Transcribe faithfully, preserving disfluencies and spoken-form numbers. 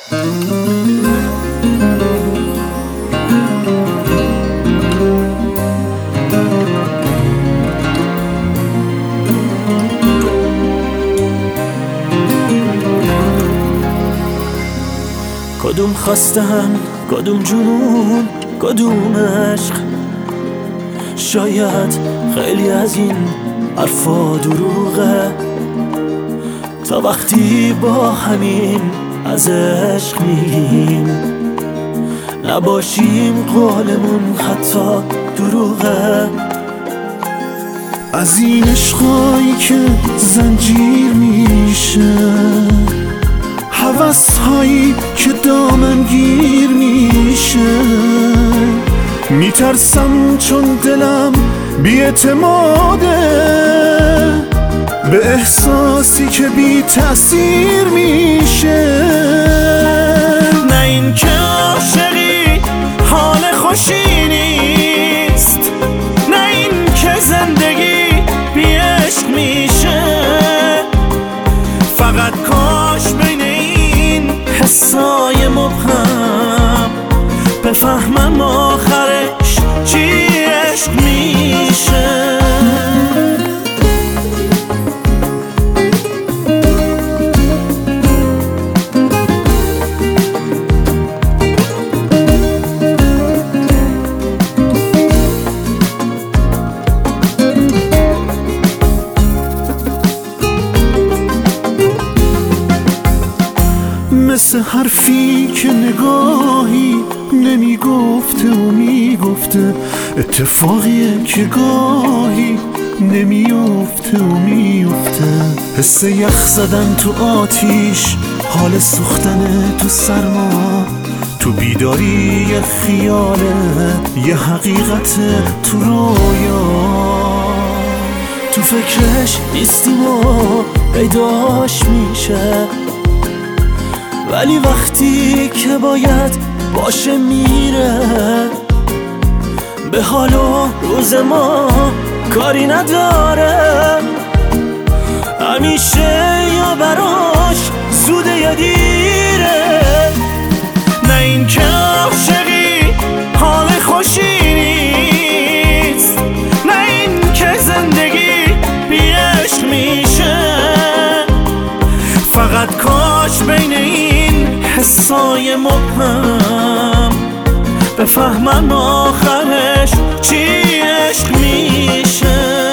کدوم خواستن، کدوم جنون، کدوم عشق؟ شاید خیلی از این حرفا دروغه، تا وقتی با همین از عشق میگیم نباشیم قولمون حتی دروغه. از این عشقایی که زنجیر میشه، هوس‌هایی که دامنگیر میشه، میترسم چون دلم بی‌اعتماده به احساسی که بی تأثیر میشه. نه این که عاشقی حال خوشی نیست، نه این که زندگی بی عشق میشه، فقط کاش بین این حسای مبهم بفهمم آخرش چی عشق میشه. مثل حرفی که نگاهی نمیگفته و میگفته، اتفاقیه که گاهی نمیفته و میفته. حس یخ زدن تو آتیش، حال سوختن تو سرما، تو بیداری یه خیاله، یه حقیقت تو رویا. تو فکرش نیستیم و پیداش میشه، ولی وقتی که باید باشه میره. به حال و روز ما کاری نداره، همیشه یا براش زوده یا دیره. نه این که عاشقی حال خوشی نیست، نه این که زندگی بی عشق میشه، فقط کاش بین این حسای مبهم بفهمم آخرش چی عشق میشه.